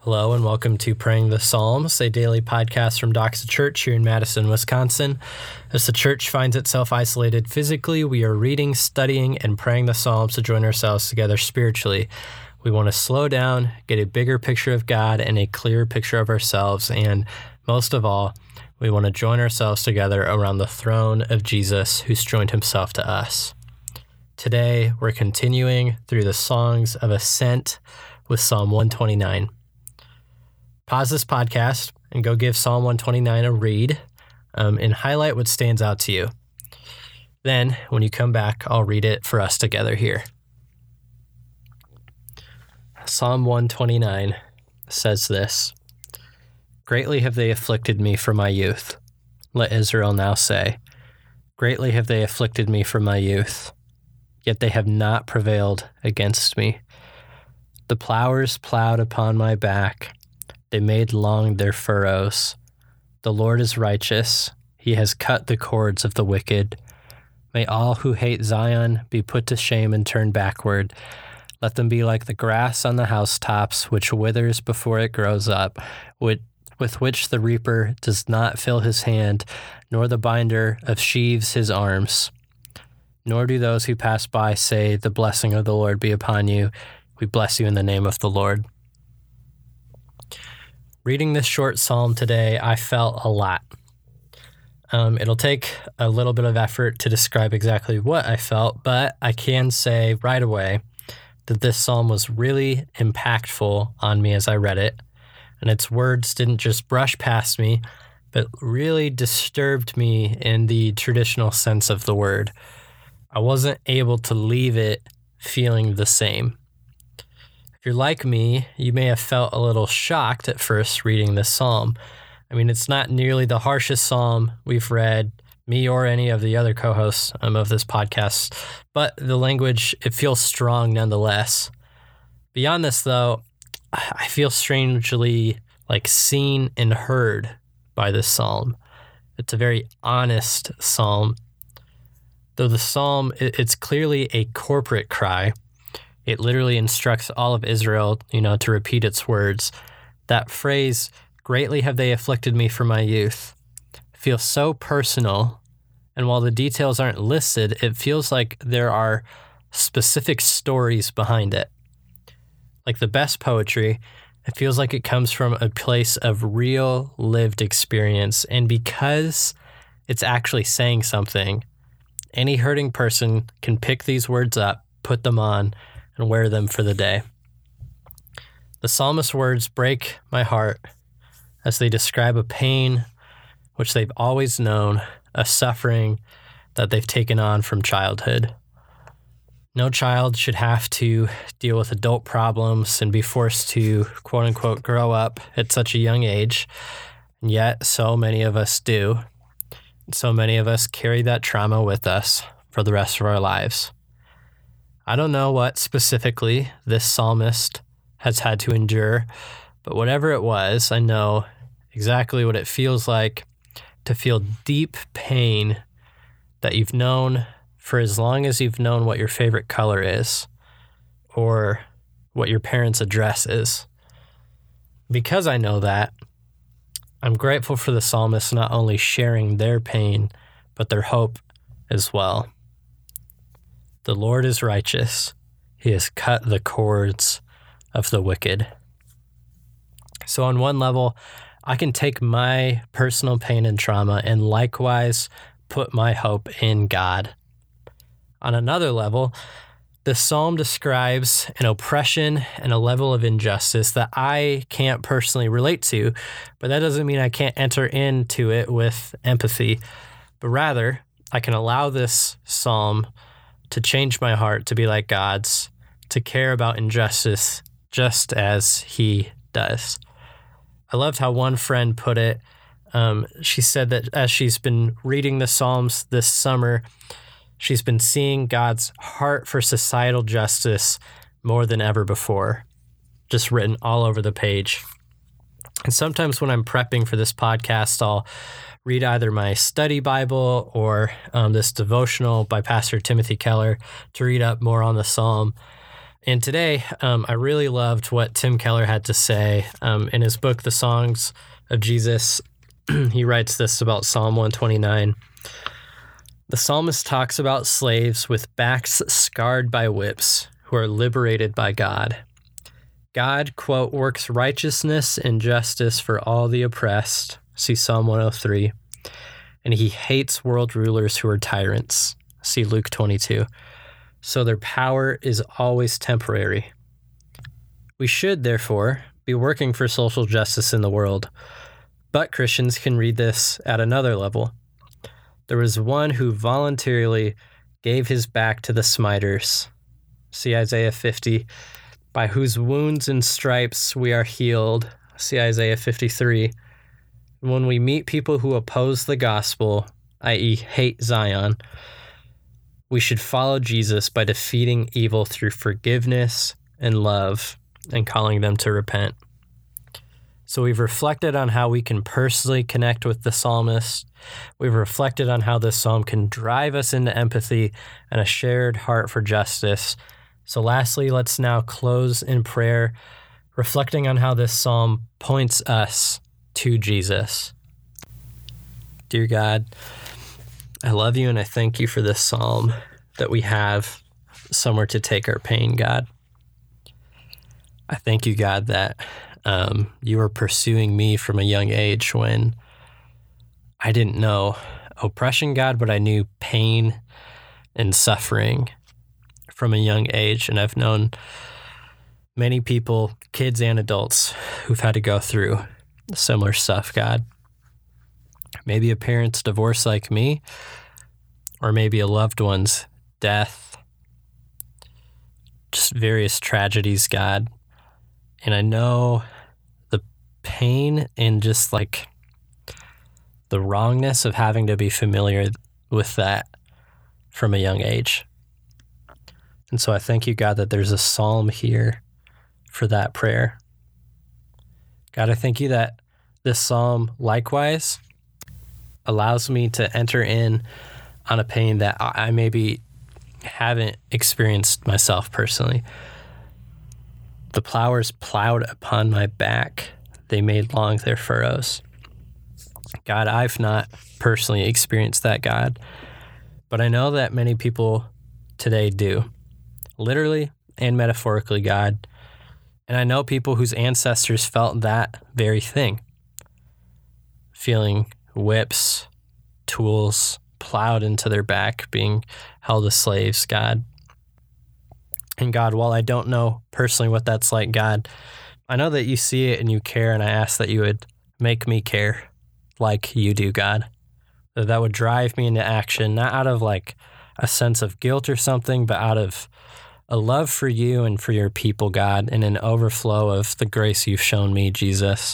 Hello and welcome to Praying the Psalms, a daily podcast from Doxa Church here in Madison, Wisconsin. As the church finds itself isolated physically, we are reading, studying, and praying the Psalms to join ourselves together spiritually. We want to slow down, get a bigger picture of God and a clearer picture of ourselves, and most of all, we want to join ourselves together around the throne of Jesus, who's joined himself to us. Today, we're continuing through the Songs of Ascent with Psalm 129. Pause this podcast and go give Psalm 129 a read and highlight what stands out to you. Then, when you come back, I'll read it for us together here. Psalm 129 says this: "Greatly have they afflicted me from my youth. Let Israel now say, greatly have they afflicted me from my youth, yet they have not prevailed against me. The plowers plowed upon my back. They made long their furrows. The Lord is righteous. He has cut the cords of the wicked. May all who hate Zion be put to shame and turn backward. Let them be like the grass on the housetops, which withers before it grows up, with which the reaper does not fill his hand, nor the binder of sheaves his arms. Nor do those who pass by say, the blessing of the Lord be upon you. We bless you in the name of the Lord." Reading this short psalm today, I felt a lot. It'll take a little bit of effort to describe exactly what I felt, but I can say right away that this psalm was really impactful on me as I read it, and its words didn't just brush past me, but really disturbed me in the traditional sense of the word. I wasn't able to leave it feeling the same. If you're like me, you may have felt a little shocked at first reading this psalm. I mean, it's not nearly the harshest psalm we've read, me or any of the other co-hosts of this podcast, but the language, it feels strong nonetheless. Beyond this, though, I feel strangely seen and heard by this psalm. It's a very honest psalm. Though the psalm, it's clearly a corporate cry. It literally instructs all of Israel, to repeat its words. That phrase, "greatly have they afflicted me from my youth," feels so personal. And while the details aren't listed, it feels like there are specific stories behind it. Like the best poetry, it feels like it comes from a place of real lived experience. And because it's actually saying something, any hurting person can pick these words up, put them on, and wear them for the day. The psalmist's words break my heart as they describe a pain which they've always known, a suffering that they've taken on from childhood. No child should have to deal with adult problems and be forced to, quote unquote, grow up at such a young age, and yet so many of us do. So many of us carry that trauma with us for the rest of our lives. I don't know what specifically this psalmist has had to endure, but whatever it was, I know exactly what it feels like to feel deep pain that you've known for as long as you've known what your favorite color is or what your parents' address is. Because I know that, I'm grateful for the psalmist not only sharing their pain, but their hope as well. The Lord is righteous. He has cut the cords of the wicked. So on one level, I can take my personal pain and trauma and likewise put my hope in God. On another level, the psalm describes an oppression and a level of injustice that I can't personally relate to, but that doesn't mean I can't enter into it with empathy, but rather I can allow this psalm to change my heart to be like God's, to care about injustice just as he does. I loved how one friend put it. She said that as she's been reading the Psalms this summer, she's been seeing God's heart for societal justice more than ever before, just written all over the page. And sometimes when I'm prepping for this podcast, I'll read either my study Bible or this devotional by Pastor Timothy Keller to read up more on the psalm. And today, I really loved what Tim Keller had to say in his book, The Songs of Jesus. He writes this about Psalm 129. The psalmist talks about slaves with backs scarred by whips who are liberated by God. God, quote, works righteousness and justice for all the oppressed. See Psalm 103. And he hates world rulers who are tyrants. See Luke 22. So their power is always temporary. We should, therefore, be working for social justice in the world. But Christians can read this at another level. There was one who voluntarily gave his back to the smiters. See Isaiah 50. By whose wounds and stripes we are healed. See Isaiah 53. When we meet people who oppose the gospel, i.e. hate Zion, we should follow Jesus by defeating evil through forgiveness and love and calling them to repent. So we've reflected on how we can personally connect with the psalmist. We've reflected on how this psalm can drive us into empathy and a shared heart for justice. So lastly, let's now close in prayer, reflecting on how this psalm points us to Jesus. Dear God, I love you and I thank you for this psalm that we have somewhere to take our pain, God. I thank you, God, that you were pursuing me from a young age when I didn't know oppression, God, but I knew pain and suffering from a young age. And I've known many people, kids and adults, who've had to go through similar stuff, God. Maybe a parent's divorce like me, or maybe a loved one's death, just various tragedies, God. And I know the pain and just like the wrongness of having to be familiar with that from a young age. And so I thank you, God, that there's a psalm here for that prayer. God, I thank you that this psalm likewise allows me to enter in on a pain that I maybe haven't experienced myself personally. The plowers plowed upon my back. They made long their furrows. God, I've not personally experienced that, God, but I know that many people today do. Literally and metaphorically, God. And I know people whose ancestors felt that very thing. Feeling whips, tools plowed into their back, being held as slaves, God. And God, while I don't know personally what that's like, God, I know that you see it and you care, and I ask that you would make me care like you do, God. That would drive me into action, not out of like a sense of guilt or something, but out of a love for you and for your people, God, and an overflow of the grace you've shown me, Jesus.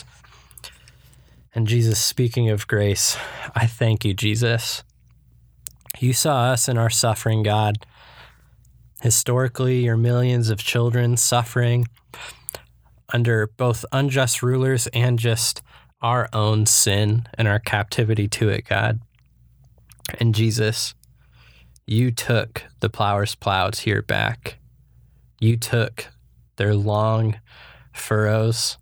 And Jesus, speaking of grace, I thank you, Jesus. You saw us in our suffering, God. Historically, your millions of children suffering under both unjust rulers and just our own sin and our captivity to it, God. And Jesus, you took the plowers' plow to your back. You took their long furrows,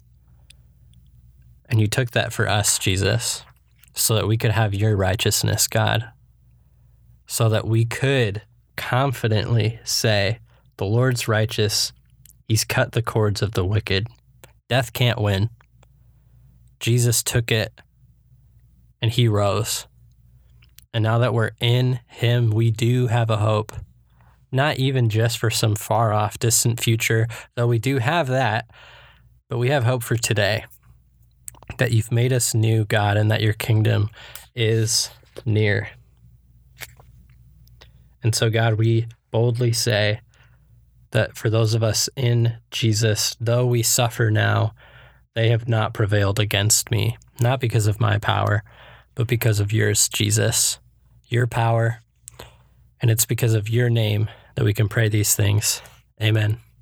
and you took that for us, Jesus, so that we could have your righteousness, God, so that we could confidently say, the Lord's righteous, he's cut the cords of the wicked. Death can't win. Jesus took it, and he rose. And now that we're in him, we do have a hope. Not even just for some far off, distant future, though we do have that, but we have hope for today. That you've made us new, God, and that your kingdom is near. And so, God, we boldly say that for those of us in Jesus, though we suffer now, they have not prevailed against me, not because of my power, but because of yours, Jesus, your power. And it's because of your name that we can pray these things. Amen.